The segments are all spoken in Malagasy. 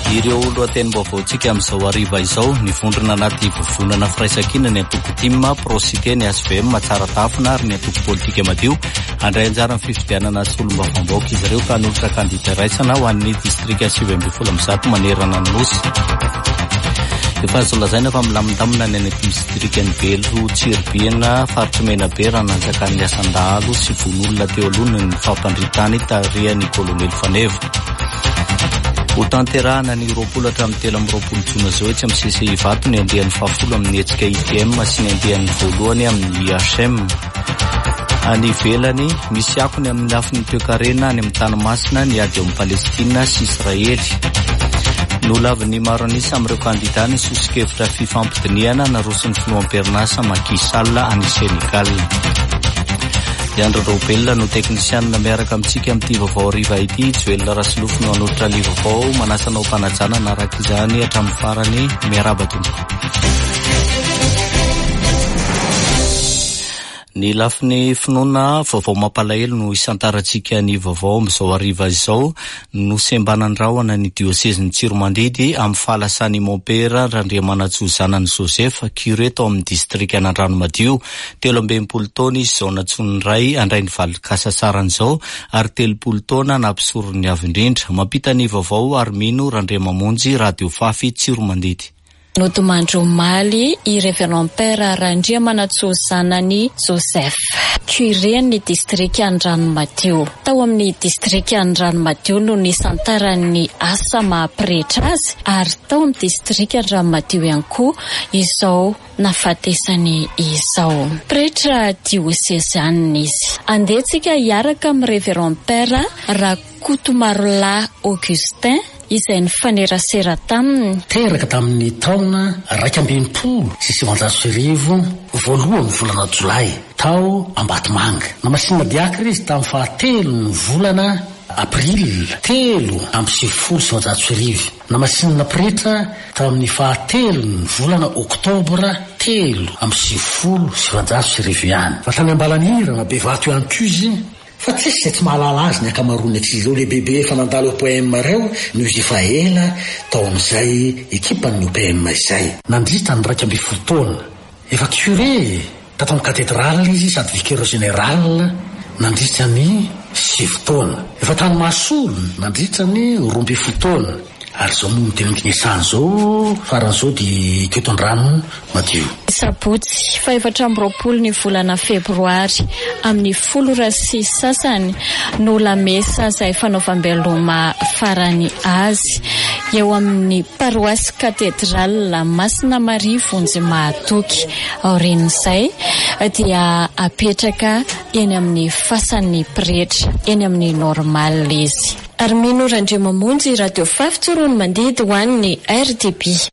Ireo lohatenim-baovao tsika amin'izao hariva izao nivondrona anaty vovonana firaisan-kina ny antoko tima prosite ny SVM tsara tafina ary ny antoko politika madio andray anjara amin'ny fifidianana solombavam-baoaka izy ireo ka hanolotra kandida raisana ho an'ny distrika 7 manerana ny nosy. Efa azo lazaina fa milamindamina ny any distrikany Belo Tsirbiana faritra Menabe raha nanjakan'ny asandalo sy von'olona teo aloha ny fampandritany tarihan'ny kolonely Faneva. Ho tanterahana ny 20 hatramin'ny 13 jona izao etsy amin'ny CCI Vato ny andehan'ny 10 amin'ny hetsika ITM sy ny andehan'ny voalohany amin'ny IHM. Any ivelany misy akony amin'ny lafiny toe-karena any amin'ny tanomasina ny ady eo amin'ny Palestina sy Israely. Nolavin'ny maro anisa amin'ireo kandida ny sosikevitra fifampidiniana naroson'ny filoam-perinasa Macky Sall any Senegal. Leandro Robella no teknisianina miaraka amintsika amin'ity vaovao hariva ity. Joel Rasilofo no hanolotra ny vaovao manasanao mpanajana naraka izany hatramin'ny farany miaraba tompoko. Ny lafiny finoana vaovao mampalahelo no isantarantsika ny vaovao amin'izao hariva izao no sembanandrahona ny dioseziny Tsiromandidy amin'ny fahalasany Montpera Randriamanatsoa zanany Joseph curé tao amin'ny distrika Andranomadio 12 taona izy zao natsony ray andray ny valikasasaran'izao ary 30 taona nampisorony avy indrindra. Mampita ny vaovao Armino Randriamamonjy Radio Fafy Tsiromandidy. Notomandro maly i Reverend Père Randriamanatsoa zanany Joseph curé ny distrika Andranomadio. Tao amin'ny distrika Andranomadio no nisantaran'ny asa mahapretra azy ary tao amin'ny distrika Andranomadio ihany koa izao nafatesany izao pretra diocesaine izy. Andetsika hiaraka amin'ny Reverend Père Rakotomarola Augustin izay ny fanerasera taminy teraka tamin'ny taona 2020 sy 2020 voalohany volana Jolay tao Ambatomanga. Namasinina diakry izy tamin'ny fahatelo ny volana April 3 amby 2020. Namasinina pretra tamin'ny fahatelo ny volana Oktobra 3 amby 2020 ihany. Fa tany Ambalanira na Bevato ihany koa izy. Fa tsisy tsy mahalala azy ny akamarony aty izao le bebe efa nandalo OPM reo no izy efa ela tao amin'izay ekipan'ny OPM izay. Nandritra ny 12 taona. Efa curé tato amin'ny katedraly izy sady vicaire général nandritra ny 7 taona. Efa tany Masolo nandritra ny 12 taona. Ary zao moa mitenenkinesany zao faran'izao di Ketondrano Madio. Sabotsy 4 ny volana Febroary amin'ny 16 sasany no lamesa izay fanaovam-beloma farany azy eo amin'ny paroasy katedraly la Masina Maria Vonjy Mahatoky. Aorian'izay dia apetraka eny amin'ny fasan'ny pretra eny amin'ny normal izy. Armino Randriamamonjy Radio Fafy Tsiromandidy ho an'ny RTP.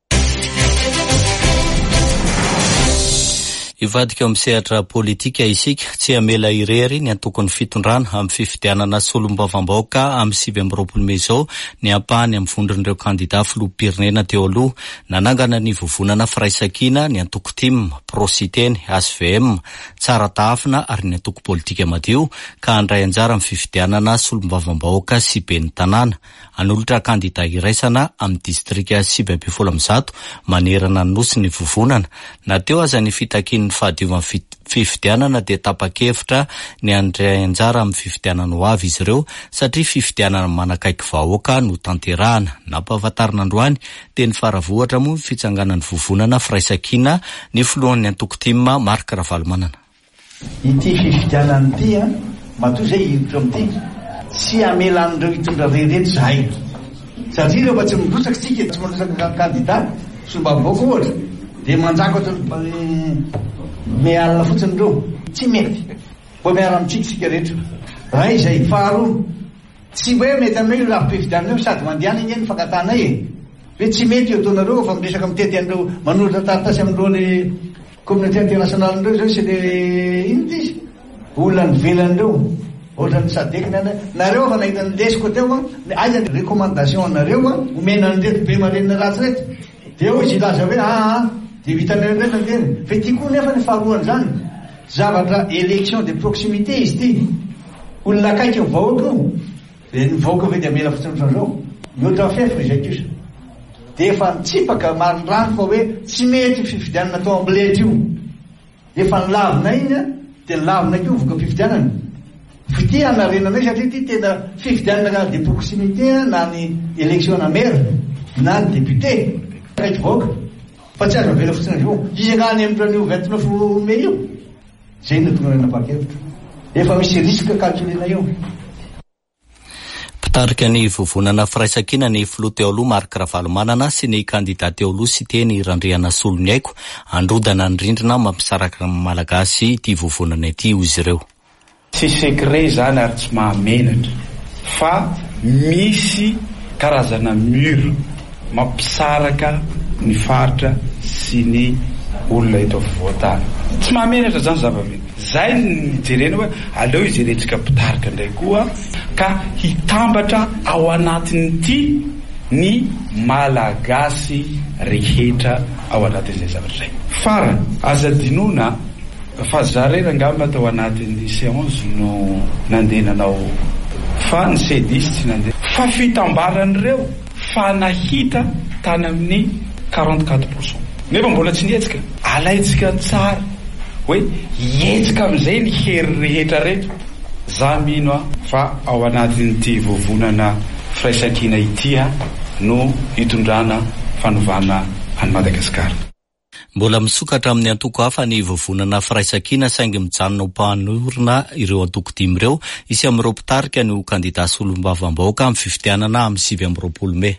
Ivadika amin'ny sehatra politika isika tsy amela irery ny antokon'ny fitondrana amin'ny fifidianana solombavam-baoaka amin'ny 7 Mei izao ny ampahany amin'ny vondron'ireo kandida filoham-pirenena teo aloha nanangana ny vovonana firaisan-kina ny antoko tim prositeny SVM tsara tafina ary ny antoko politika madio ka handray anjara amin'ny fifidianana solombavam-baoaka sy ben'ny tanàna. Anolotra kandida iraisana amin'ny distrika 7 manerana ny nosy ny vovonana. Nateo aza ny fitakin'ny fahadiovan'ny fifidianana dia tapa-kevitra ny andray anjara amin'ny fifidianana ho avy izy ireo satria fifidianana manakaiky vahoaka no tanterahana. Nampahafantarina androany teny faravohatra moa fitsanganan'ny vovonana firaisan-kina ny filohan'ny antoko timma Marc Ravalomanana. Ity fifidianana ity matoa zay hiditra amin'ity tsy amelan'ireo hitondra reheretra zahay satria rehefa tsy mirotsaka tsika tsy mirotsaka kandida solombavam-baoaka ohatra dia manjaka mialina fotsiny reo tsy mety mbo miara amintsika sika rehetra raha izay. Faharoa tsy hoe mety aminay io lafim-pifidianana io sady mandehana iny ny fankatanay hoe tsy mety eo taonareo fa miresaka mitety an'ireo manolotra taritasy amin'ireo le communauté internationale andreo zao sy le ino izy olona nivelan'ireo ohatra ny sadekiny nareo fa nahita ny lesiko teo aiza ny recommandation anareo omena an'irety be marenina ratsy rety dia eo izy ilaza hoe dia vitanareo rety antena fa ity koa nefa ny faharoany zany zavatra élection de proximité izy ity olona akaiky ny vahoaka io dia ny vahoaka ve dia mela fotsiny ohatran'izao mihoatra fefy izay kosa dia efa nitsipaka marirano fa hoe tsy mety fifidianana tao ambilety io efa nilavina iny a dia nilavina keo voka fifidianana fity anarenanay satria ty tena fifidianana de proximité na ny élection na maire na ny député raiky voaka fa tsy azo avela fotsiny io izy agnany amin'io 29 mai io zay no tonga nanapa-kevitra efa misy risque calculena eo. Pitarika ny vovonana firaisakina ny filoha teo aloha Marc Ravalomanana sy ny kandidat teo aloha sy teny Randriana Solonyaiko androdana ny rindrina mampisaraka malagasy ity vovonana ity izy ireo. Tsy secret zany ary tsy mahamenatra fa misy karazana mur mampisaraka ny faritra sy ny olona eto afovoan-tany. Tsy mahamenatra zany zava-mety. Zay ny jerena hoe aleo ijerentsika pitarika indray koa ka hitambatra ao anatin'ity ny malagasy rehetra ao anatin'izay zavatra zay. Farany aza dinona fa zarena angamba tao anatin'ny séance no nandenanao fa ny C10 tsy nandeha fa fitambaran'ireo fa nahita tany amin'ny 44%. Nefa mbola tsy nietsika alaitsika tsara hoe ietsika amin'izay ny hery rehetra rehetra. Za mino fa ao anatin'ity vovonana firaisakina ity no hitondrana fanovana any Madagasikara. Mbola misokatra amin'ny antoko hafa ny vovonana firaisakina saingy mijanona ho mpanorina ireo antoko dimy ireo isy amin'ireo mpitarika ny kandidat solombavam-bahoaka amin'ny fifidianana amin'ny 9 Mei.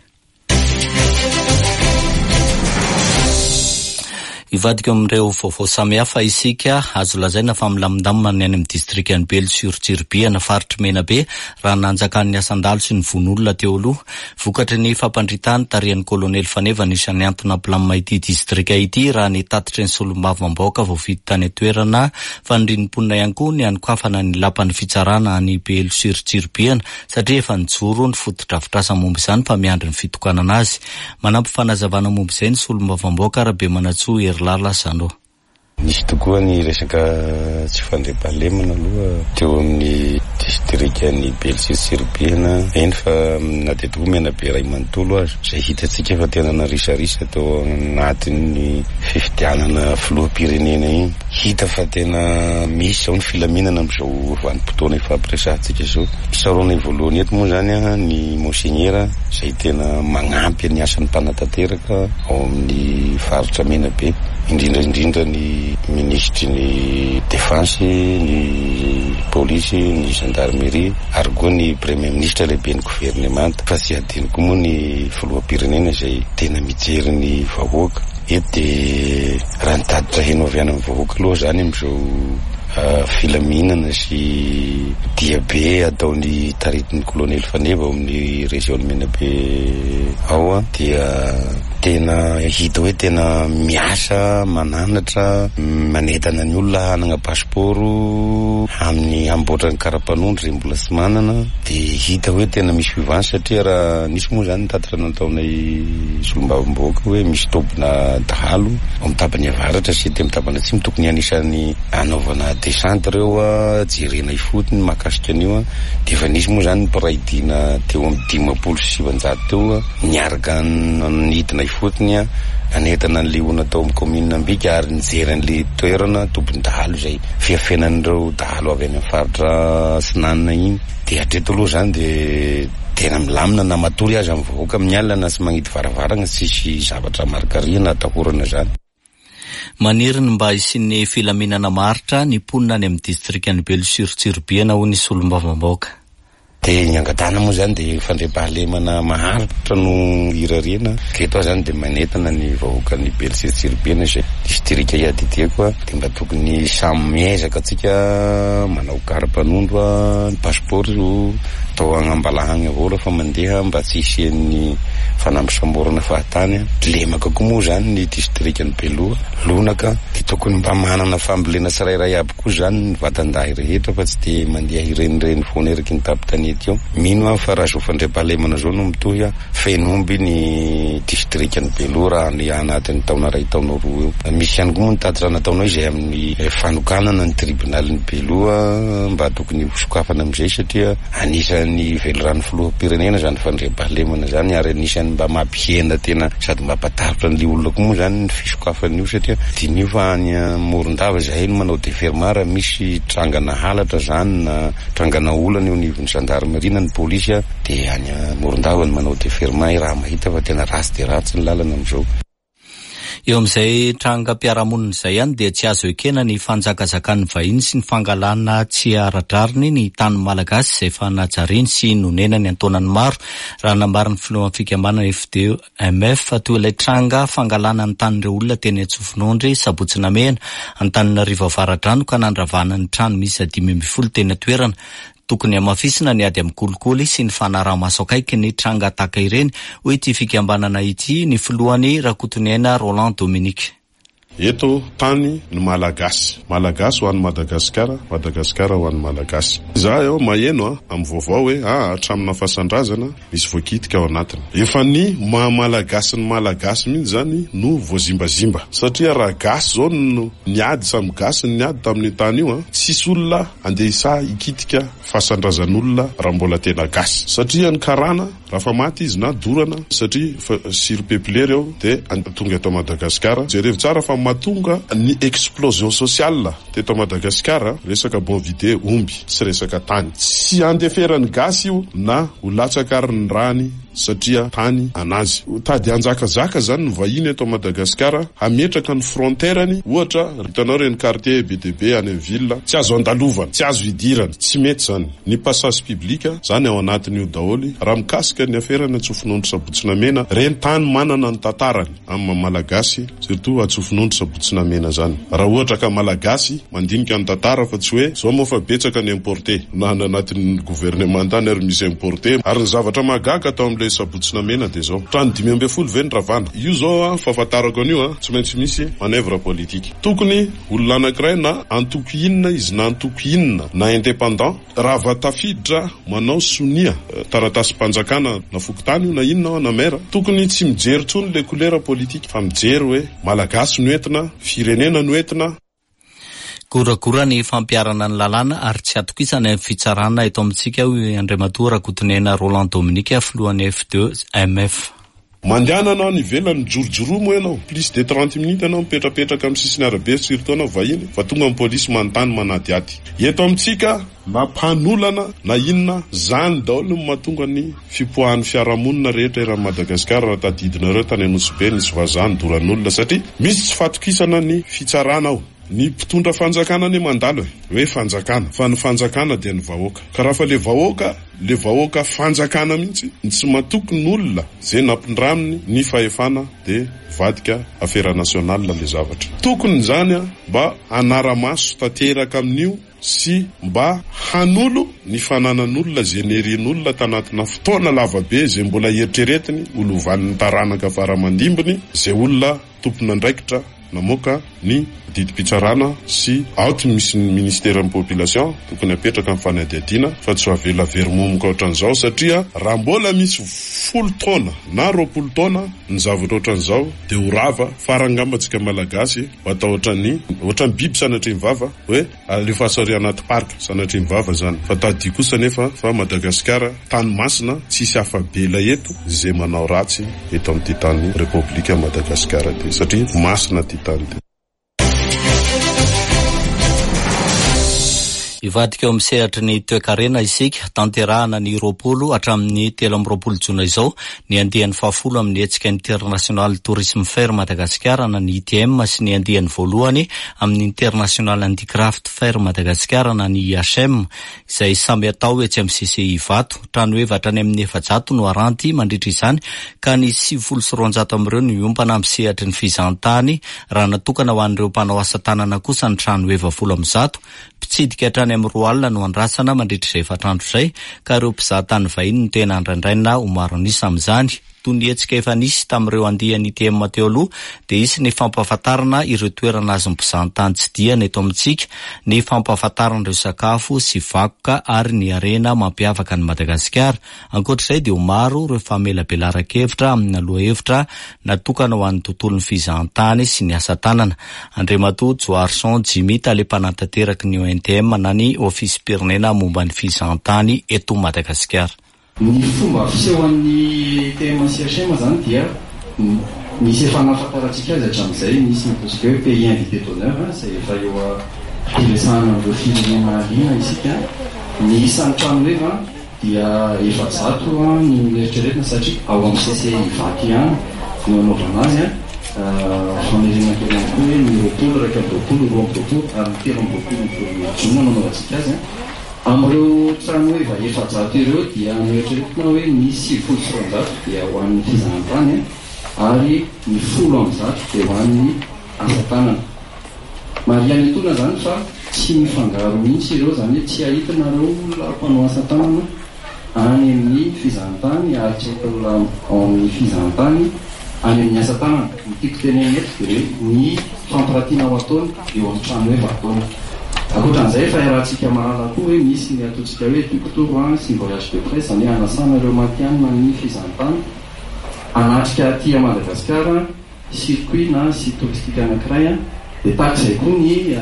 Ivadika amin'ireo vaovao samihafa isika azo lazaina fa milamindamina ny any amin'ny distrikan'ny Belo-sur-Tsirbia na faritra Menabe raha nanjakan'ny asandalo sy ny von'olona teo aloha. Vokatry ny fampandritany tarihan'ny kolonely Faneva isan'ny antony ampilamina ity distrika ity raha ny tatitry ny solombavam-bahoaka vao vity tany toerana fa nindrim-ponina ihany koa ny anokafana ny lapan'ny fitsarana any Belo-sur-Tsirbia satria efa nijoro ny foto-drafitrasa momba izany fa miandry ny fitokanana azy. Manampy fanazavana momba izay ny solombavam-bahoaka Rabe Manatsoa Lala Sando. Nisy tokoa ny resaka tsy fandriam-pahalemana aloha teo amin'ny distrikan'ny Belo-sur-Tsirbia eny fa natety tokoa Menabe ray manontolo azy izay hitatsika fa tena narisarisa teo anatin'ny fifidianana filoham-pirenena iny. Hita fa tena misy ao ny filaminana amin'izao vanim-potoana ifampiresahantsika zao. Isaroana voalohany eto moa zany ny monseignera izay tena magnampy ny asan'ny mpanatanteraka ao amin'ny faritra Menabe, indrindra ny ministry ny défense, ny police, ny gendarmerie ary koa ny premier ministre lehibe ny gouvernemanta fa tsy adino koa moa ny filoham-pirenena izay tena mijery ny vahoaka eto dia raha nitaditra henoviana amin'ny vahoaka aloha zany amin'izao filaminana sy diabe ataon'ny taritin'ny kolonely Faneva ao amin'ny région Menabe ao dia tena hita hoe tena miasa mananatra manetana ny olona hanana pasiporo amin'ny amboatrany karapanondry izay mbola tsy manana dia hita hoe tena misy fivany satria raha nisy moa zany tatitra nataonay solombavam-bahoaka hoe misy tobina dahalo ao amin'ny tapany avaratra sy ty amin'ny tapany atsimo tokony anisan'ny anaovana descente ireo jerena ifotony mahakasika an'io dia efa nisy moa zany mpiraidiana teo amin'ny 570 teo niaraka nidina ifotony anetana an'le ona tao amin'ny commune Ambika ary nijery an'le toerana tompony dahalo izay fiafenan'ireo dahalo avy any amin'ny faritra Sinanina iny dia hatreto aloha zany dia tena milamina na matory azy amin'ny vahoaka amin'ny alina sy magnidy varavarana tsisy zavatra marikariana atahorana zany. Maniry ny mba isian'ny filaminana maritra ny mponina any amin'ny distrikan'ny Belo-sur-Tsirbia na ho ny solombavam-bahoaka. Dia ny angadana moa zany dia fandriam-pahalemana maharitra no irariana keto zany dia manetana ny vahoaka ny Belo-sur-Tsirbia izay distrika iadideko dia mba tokony samy miezaka atsika manao karapanondro ny pasiporo tao agnambalahagna avao fa mandeha mba tsy hisian'ny fanambisamborana fahatany. Lemaka koa moa zany ny distrikan'ny Belo lonaka dia tokony mba manana fambolena tsirairay aby koa zany ny vatandahy rehetra fa tsy dia mandeha irenireny foana eraky ny tapitany eo. Mino fa raha zao fandriam-pahalemana zao no mitohy fenomby ny distrikan'ny Belo raha ny anatin'ny taona ray taona roa eo. Misy ihany koa moa ny tatitra nataonao izay amin'ny fanokanana ny tribunalin'ny Belo mba tokony hosokafana amin'izay satria anisan'ny ny velorano filoham-pirenena zany fandriam-pahalemana zany ary anisany mba mampihena tena sady mba ampataritra an'le olona koa moa zany ny fisokafan'io satria dinio fa any Morondava zahay no manao defermara misy trangana halatra zany na trangana olana eo anivon'ny gendarmerie ny polisy de any Morondava no manao deferma raha mahita fa tena ratsy de ratsy ny lalana am'izao. Eo amin'izay trangam-piarahamonina izay ihany dia tsy azo ekena ny fanjakazakany vahiny sy ny fangalana tsy aradrariny ny tany malagasy izay efa najariny sy nonenany antaonany maro. Raha nambariny filohan'ny fikambanana FDMF toa ilay tranga fangalana ny tanin'ireo olona teny Antsofimandry Sabotsinamena Antananarivo Avaradrano ka nandravana ny trano misy 500 teny toerana. Tokony amafisina ny ady amin'ny kolikoly sy ny fanaraha-maso akaiky ny tranga tahaka ireny ho ity fikambanana ity ny filohany Rakotonaina Roland Dominique. Eto tany ny Malagasy ho an'ny Madagasikara, Madagasikara ho an'ny Malagasy. Za eo maheno amin'ny vaovao hoe hatramina fasandrazana misy voakitika ao anatiny. Efa ny Malagasy ny Malagasy mihitsy zany no voazimbazimba. Satria raha gasy zao no niady samy gasy niady tamin'ny tany io tsisy olona andesa ikitika fasandrazan'olona raha mbola tena gasy. Satria ny karana raha maty izy na dorana satria surpeuplé eo de tonga eto Madagasikara. Jereo tsara fa matonga ny explosion sociale teto Madagasikara, resaka bon vide omby sy resaka tany. Tsy andeferany gasy io na ho latsakariny rany satria tany anazy. Tady anjakazaka zany ny vahiny eto Madagasikara hametraka ny fronterany, ohatra hitanao reny quartier BDB any amin'ny ville tsy azo andalovana, tsy azo idirana, tsy mety zany. Ny passage publique zany ao anatin'io daholo raha mikasika ny aferana Antsofimandry Sabotsinamena, reny tany manana ny tantarany amin'ny Malagasy, surtout Antsofimandry Sabotsinamena zany. Raha ohatra ka Malagasy mandinika ny tantara fa tsy hoe zao moa fa betsaka ny importé na anatin'ny gouvernement tany ary misy importé ary ny zavatra magaga tao le Sabotsinamena de zao trano 500 ve ny ravana. Io zao fahafantarako an'io tsy maintsy misy manevra politique. Tokony olona anankiray na antoko inona izy na antoko inona na indépendant raha vatafiditra manao sonia taratasy mpanjakana na fokotany io na inona na mera, tokony tsy mijery tsony le couleur politique fa mijery hoe Malagasy no entina, firenena no entina. Gorakora ny fampiarana ny lalàna ary tsy atokisana ny fitsarana eto amintsika Andriamatoa Rakotonaina Roland Dominique filohan'ny FDMF. Mandehana anao ny velany jorojoromo ianao plus de 30 minutes anao mipetrapetraka amin'ny sisiny arabe surtout anao vahiny fa tonga amin'ny polisy manontany manadiady. Eto amintsika na mpanolana na inona zany daholo no mahatonga ny fipoahan'ny fiarahamonina rehetra eran'ny Madagasikara raha tadidinareo tany Anosibe nisy vazany doran'olona satria misy tsy fatokisana ny fitsarana ao. Ny mpitondra fanjakana ny mandalo hoe fanjakana fa ny fanjakana dia ny vahoaka. Ka raha fa le vahoaka fanjakana mihitsy tsy matoky ny olona zay nampindraminy ny fahefana de vadika affaire nationale le zavatra. Tokony zany mba anara-maso tanteraka amin'io sy mba hanolo ny fananan'olona zay nerin'olona tanatina fotoana lavabe zay mbola eritreretiny olovan'ny taranaka faramandimbiny zay olona tompona andraikitra namoaka ny didim-pitsarana sy aoty misy ny ministère amin'ny population tokony apetraka amin'ny fanadihadiana fa tsy avela verimomoka ohatran'izao satria raha mbola misy 10 taona na 20 taona ny zavatra ohatran'izao de ho rava farangambatsika Malagasy atao ohatran'ny biby sanatry mivava hoe alefa sary anaty parka sanatry mivava zany fa tadi kosa nefa fa Madagasikara tany masina tsisy afabela eto zay manao ratsy eto amin'ny tany Republika Madagasikara ty satria masina ty tany ty. Ivadika eo amin'ny sehatry ny toe-karena isika tanterahana ny 20 hatramin'ny 13 jona izao ny andian'ny 10 amin'ny hetsika international tourisme fair Madagasikara na ny ITM sy ny andian'ny voalohany amin'ny international handicraft fair Madagasikara na ny IHM izay samy atao etsy amin'ny CCI Vato. Trano efatra any amin'ny 700 no aranty mandritra izany ka ny 700 amin'ireo no iompana amin'ny sehatry ny fizahantany raha natokana ho an'ireo mpanao asa tanana kosa ny trano 70 pitsidika hatrany amin'ny 2 alina no andrasana mandritra izay 7 andro izay ka ireo mpizahatany vahiny no tena andraindraina ho maro anisa amin'izany. toy ny hetsika efa nisy tamin'ireo andiany ITM teo aloha dia isy ny fampahafantarana ireo toerana azo mpizahatany tsy diana eto amintsika, ny fampahafantarana ireo sakafo sy vakoka ary ny arena mampiavaka ny Madagasikara. Ankoatr'izay dia maro ireo famelabelaran-kevitra amin'ny aloha-hevitra natokana ho an'ny tontolon'ny fizahantany sy ny asa tanana. Andriamatoa Joarson Jimmy talepanatanteraka ny ONTM na ny ofisy pirenena momba ny fizahantany eto Madagasikara. Ny fomba fisehoan'ny TMCHM zany dia misy efa nafataratsika azy hatramin'izay, misy ataontsika hoe pays invité d'honneur izay efa eo ampiresahana amin'ireo firenena liana isika. Ny isan'ny trano eva dia 700 ny eritreretina satria ao amin'ny CCI vaky ihany no anaovana azy famerena kely ihany koa hoe ny roapolo, raika amby roapolo, ary telo amby roapolo jona no anaovantsika azy. Amin'ireo trano eva 700 ireo dia eritreretina hoe misy 70 dia ho an'ny fizahantany ary ny 10 dia ho an'ny asa tanana. Mariany tona zany fa tsy mifangaro mihitsy ireo, zany hoe tsy ahitanareo olona mpanao asa tanana any amin'ny fizahantany ary tsy ahitana amin'ny fizahantany any amin'ny asa tanana. Ny tiako teneny eto dia ny fampiratiana ao ataony eo amin'ny trano eva ataony. Ankoatran'izay fa iarahantsika mahalala koa hoe misy ny ataontsika hoe ductour sy voyage de presse, zany anasana ireo matianina ny fizahantany anatrika aty Madagasikara circuit na site touristique anankiray. Dia tahak'izay koa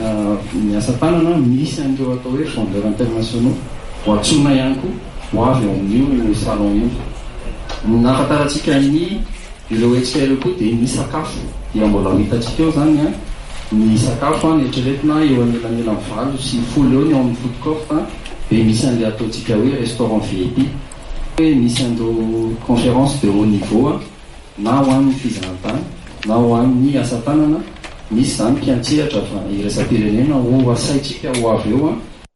ny asa tanana misy an'ireo atao hoe fondeurs internationaux ho antsoina ihany koa ho avy ao amin'io salon io. Nahafantarantsika ny ireo hetsika ireo koa dia ny sakafo dia mbola hitantsika eo zany ny sakafo ny eritreretina eo anelanelany 20 sy 10 eo ny ao amin'ny food court dia misy an'ilay ataontsika hoe restaurant VIP, hoe misy an'ireo conférence de haut niveau na ho an'ny fizahantany na ho an'ny asa tanana. Misy zany mpiantsehatra fa iraisam-pirenena ho asaitsika ho avy eo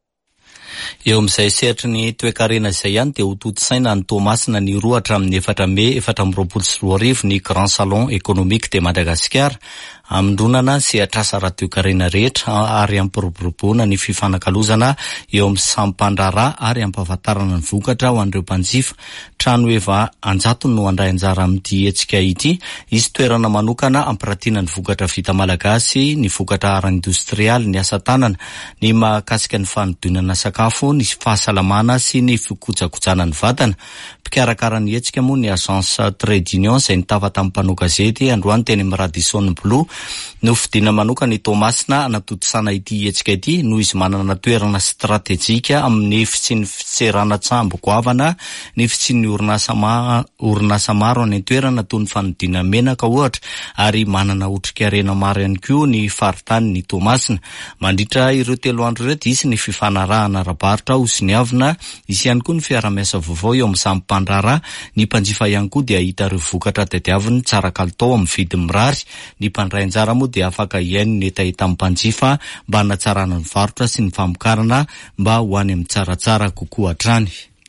Eo amin'izay sehatry ny toe-karena izay ihany dia ho toto-saina ny Tomasina ny 2 hatramin'ny 4 Mey 2024 ny Grand Salon Économique de Madagascar. Amindronana sehatr'asa ara-toe-karena rehetra ary ampiroboroboana ny fifanakalozana eo amin'ny sampandrara ary ampahafantarana ny vokatra ho an'ireo mpanjifa. Trano efa anjatony no handray anjara amin'ity hetsika ity. Izy toerana manokana ampiratiana ny vokatra vita malagasy, ny vokatra ara-industrialy, ny asa tanana, ny mahakasika ny fanodinana sakafo, ny fahasalamana sy ny fikojakojana ny vatana. Mpikarakara ny hetsika moa ny agence Trade Union izay nitava tamin'ny mpanao gazety androany teny amin'ny Radisson Blue. Nofidiana manokana ny Tomasina anatotosana ity hetsika ity noho izy manana toerana strategjika amin'ny fitsiny fitserana tsambo goavana, ny fitsiny orinasa maro any toerana toy ny fanodina menaka ohatra, ary manana otrikairena maro ihany koa ny faritany ny Tomasina. Mandritra ireo 3 andro ireo isy ny fifanarahana ara-barotra Osiniavina, isy ihany koa ny fiara-miasa vaovao eo amin'ny sampandrara. Ny mpanjifa ihany koa dia hita ireo vokatra tadiaviny tsara kalitao amin'ny vidiny mirary. Ny mpandray anjara moa dia afaka iaino ny etaita amin'ny mpanjifa mba hanatsarana ny varotra sy ny famokarana mba ho any amin'ny tsaratsara kokoa hatrany.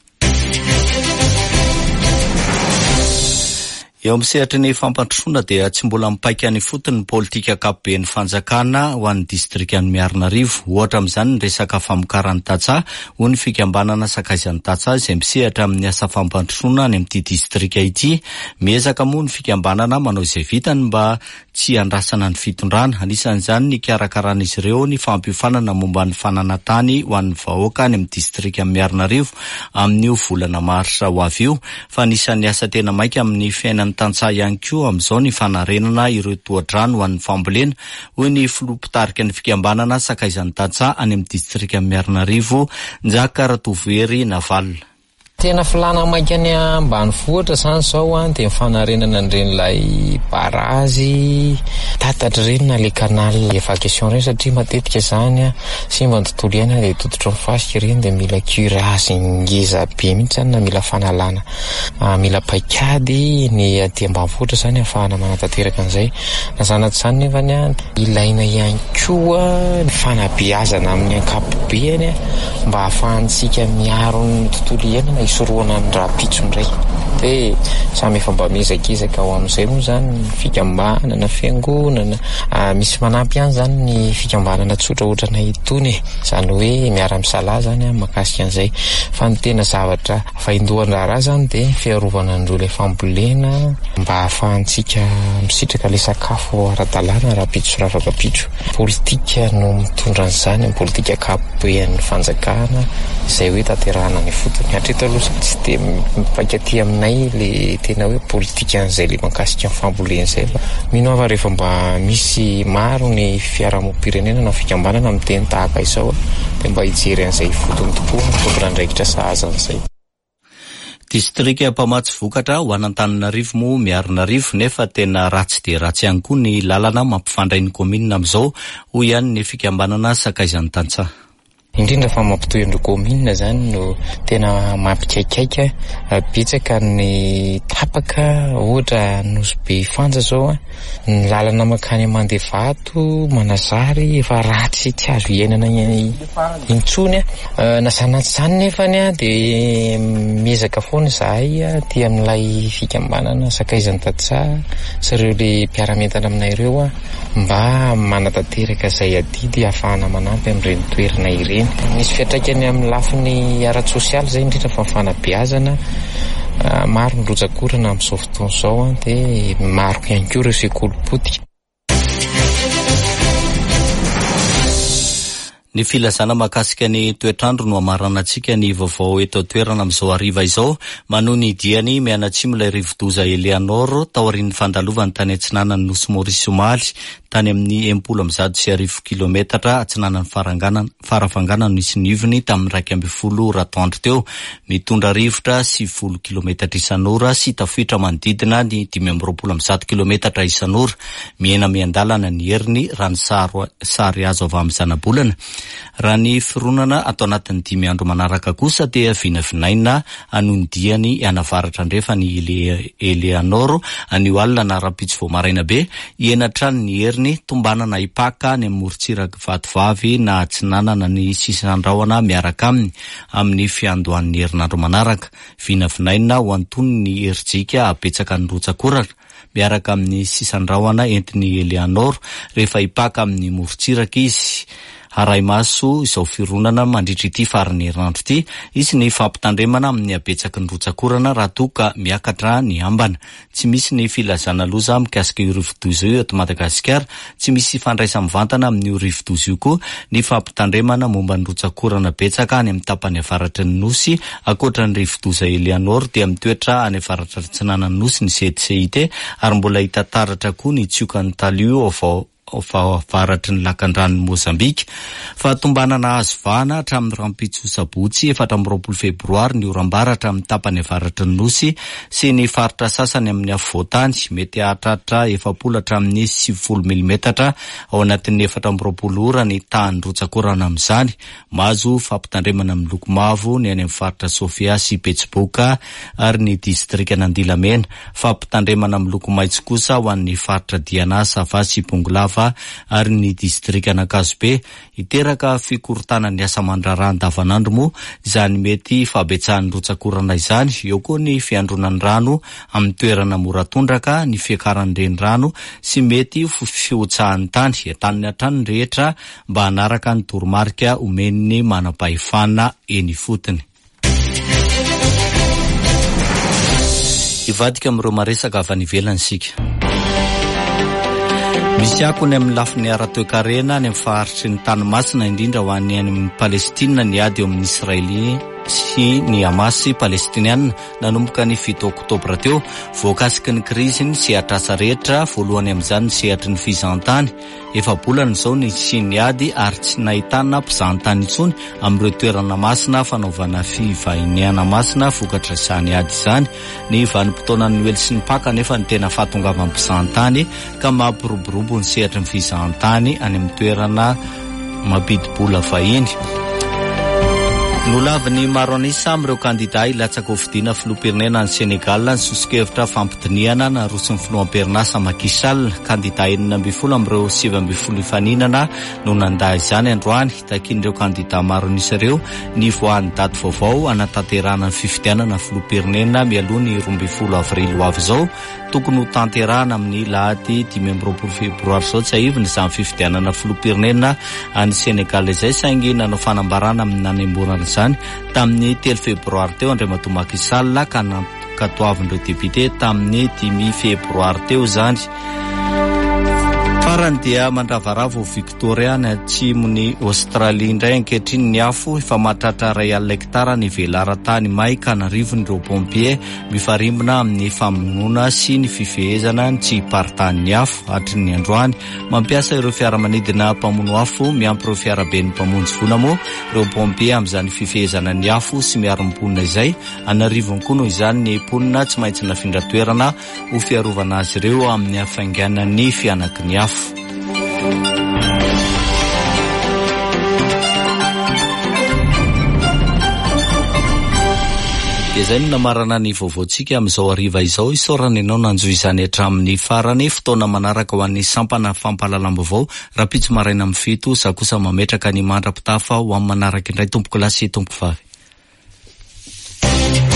Eo amin'ny sehatry ny fampandrosoana dia tsy mbola mipaika ny fotony ny politika ankapobeny fanjakana ho an'ny distrikan'ny Miarinarivo. Ohatra amin'izany ny resaka famokarany Tatsa ho ny fikambanana sakaizan'ny Tatsa izay misehatra amin'ny asa fampandrosoana any amin'ity distrika ity. Miezaka moa ny fikambanana manao izay vitany mba tsy andrasana ny fitondrana. Anisan'izany ny karakaran'izy ireo ny fampiofanana momba ny fananatany ho an'ny vahoaka any amin'ny distrika Miarinarivo amin'io volana Marsa ho avy io. Fa anisan'ny asa tena maika amin'ny fiainan'ny Tantsa ihany koa amin'izao ny fanarenana ireo tohadrano ho an'ny fambolena. Hoy ny filoha-pitarika ny fikambanana sakaizan'ny Tantsa any amin'ny distrika Miarinarivo, Njaka Ratovery Naval. Tena filana maika any ambanivohitra zany zao dia mifanarenana an'iren'ilay barazy tatatra ireny na le canal évacuation ireny, satria matetika zany simba ny tontolo iainana dia tototro mifasika ireny dia mila curage ngeza be mihitsy zany na mila fanalana, mila paikady ny aty ambanivohitra zany ahafahana manatanteraka an'izay. Na zanaty zany nefany ilaina ihany koa ny fanabeazana amin'ny ankapobeny mba ahafahantsika miaro ny tontolo iainana hisoroana ny raha-pitso indray dia samy efa mba mezakizaka ao amin'izay moa zany ny fikambanana fiangonana misy manampy ihany zany ny fikambanana tsotra ohatrana itony zany hoe miara-misalahy zany makasika an'izay fa ny tena zavatra fahindohan-draharaha zany dia fiarovana andreo ilay fambolena mba ahafahantsika misitraka ilay sakafo ara-dalàna raha-pitso rafaka-pitso politika no mitondra an'izany amin'ny politika akapobehan'ny fanjakana izay hoe tanterahana ny fotony hatreto aloha tsy dia mipankaty aminay le tena hoe politika an'izay le makasika ny fambolena izay fa mino aho fa rehefa mba misy maro ny fiarahamonim-pirenena na fikambanana amin'ny teny tahaka izao dia mba hijery an'izay fotony tokoa fotona andraikitra sahazan'izay. Distrika Mpamatsy Vokatra ho an'Antananarivo moa Miaronarivo nefa tena ratsy dia ratsy ihany koa ny lalana mampifandray ny kominina amin'izao ho ihany ny fikambanana Sakaizan'ny Tantsaha. Indrindra fa mampitohy andreo kominina zany no tena mampikaikaika betsaka ny tapaka ohatra nosy be fanja zao ny lalana makany Mandevato Manazary efa ratsy tsy azo iainana intsony na sanatsy zany nefany dia miezaka foana zahay ty amin'ilay fikambanana Sakaizan'ny Tantsaha sy ireo le mpiara-mientana aminay ireo mba manatanteraka izay adidy ahafahana manampy amin'ireny toerana ireny. Misy fiatraikany amin'ny lafiny ara-tsosialy zay indrindra fa fanabeazana maro ny rojakorana amin'izao fotoana izao dia maro ihany koa ireo sekolim-potika. Ny filazana mahakasika ny toetrandro no amarana antsika ny vaovao eto toerana amin'izao hariva izao manohy ny diany mianatsimo ilay rivodoza Eleanor tao aorian'ny fandalovany tany atsinanany Nosy Maurice Omaly tany amin'ny 110 kilometatra atsinanany farafanganana nisy nivony tamin'ny 110 ratandro teo mitondra rivotra 70 kilometatra isan'ora sy tafitra manodidina ny 510 kilometatra isan'ora miena miandalana ny heriny raha ny sary azo avy amin'ny zanabolana. Raha ny fironana atao anatin'ny 5 andro manaraka kosa dia vinavinaina anondiany anavaratra andrefa ny Eleanor anio alina na rapitsy vao maraina be ienatra ny heriny tombanana ipaka ny morontsiraka vatovavy na atsinanana ny sisandraona miaraka amin'ny fiandohan'ny herinandro manaraka vinavinaina ho antony ny heritsika apetsaka ny rotsakorana miaraka amin'ny sisandraona entiny Eleanor rehefa ipaka amin'ny morontsiraka izy. Haray maso izao fironana mandritra ity farany herinandro ity izy ny fampitandremana amin'ny abetsaky ny rotsakorana raha toka miakatra ny ambana. Tsy misy ny filazana loza mikasika io rivodoza io eto Madagasikara, tsy misy fandraisana mivantana amin'ny rivodoza io koa ny fampitandremana momba ny rotsakorana betsaka any amin'ny tapany avaratry ny nosy akoatra ny rivodoza Eleanor dia mitoetra any avaratry ny tsinanany nosy ny CTCIT ary mbola hita taratra koa ny tsiokan'ny talio avaratry ny lakan-drano Mozambika fa tombanana azo vahana hatramin'ny rampitso sabotsy 14 febroary ny orambara hatramin'ny tapany avaratry ny nosy sy ny faritra sasany amin'ny afovoantany mety hahatratra 70 hatramin'ny 70 milimetatra ao anatin'ny 14 ora ny tahany rotsakorana amin'izany. Mahazo fampitandremana amin'ny loko mavo ny any amin'ny faritra Sofia sy Betsiboka ary ny distrika Nandilamena, fampitandremana amin'ny loko maitso kosa ho an'ny faritra Diana, Sava sy Bongolava ary ny distrika Anakazobe. Iteraka fikorotana ny asa mandraraha andavanandro moa izany mety fabetsahan'ny rotsakorana izany. Eo koa ny fiandronan'ny rano amin'ny toerana moratondraka, ny fiakaran'ny renirano sy mety fiotsahan'ny tany entaniny hatrany rehetra mba hanaraka ny toromarika omen'ny manam-pahefana eny fotony. Ivadika amin'ireo maresaka avy any ivelany sika. Misy akony amin'ny lafiny ara-toekarena any amin'ny faharitry ny tanomasina indrindra ho any amin'ny Palestina ny ady eo amin'ny Israely sy ny Hamas Palestiniana nanomboka ny 7 oktobra teo voakasiky ny kriziny sy atrasa rehetra voalohany amin'izany ny sehatry ny fizahantany efa bolana izao ny sy ady ary tsy nahitana mpizahantany intsony amin'ireo toerana masina fanaovana fivahiniana masina vokatra izany ady izany. Ny vanim-potoanan'ny Noely sy ny Paka nefa ny tena fahatongavan'ny mpizahantany ka mampiroborobo ny sehatry ny fizahantany any amin'ny toerana mampidi-bola vahiny. Nolaviny maro anisa amin'ireo kandida ilatsaka ho vidiana filoham-pirenena ny Senegal ny sosikevitra fampidiniana na rosin'ny filoham-perinasa Macky Sall. Kandida 12 amin'ireo 7 ifaninana no nandahy izany androany. Takin'ireo kandida maro anisa ireo ny voan'ny daty vaovao anatanterahana ny fifidianana filoham-pirenena mialoha ny 12 avrily ho avy izao. Tokony ho tanterahana amin'ny lahady 25 febroary izao tsy aivina izany fifidianana filoham-pirenena any Senegal izay saingy nanao fanambarana amin'ny nanemborana izany tamin'ny 3 febroary teo Andriamatoa Macky Sall ka toavin'ireo depite tamin'ny 10 febroary teo izany. Farany dia mandravaravo Victoria ny atsimon'ny Australia indray ankehitriny ny afo efa mahatratra 2 hektara ny velara-tany may ka narivon'ireo pompier mifarimbona amin'ny famonoana sy ny fifehezana ny tsy hiparitahan'ny afo. Hatry ny androany mampiasa ireo fiaramanidina mpamono afo miampy ireo fiaraben'ny mpamonjy vola moa ireo pompier amin'izany fifehezana ny afo sy miaro-mponina izay. Anarivony koa noho izany ny mponina tsy maintsy nafindra toerana ho fiarovana azy ireo amin'ny hafainganan'ny fianaky ny afo. Izay no namarana ny vaovaontsika amin'izao hariva izao. Isaorana ianao nanjo izany hatramin'ny farany. Fotoana manaraka ho an'ny sampana fampahalalam-baovao rapitso maraina amin'ny fito. Za kosa mametraka ny mandrapitafa ho amin'ny manaraka indray. Tompoko lasy tompoko vavy.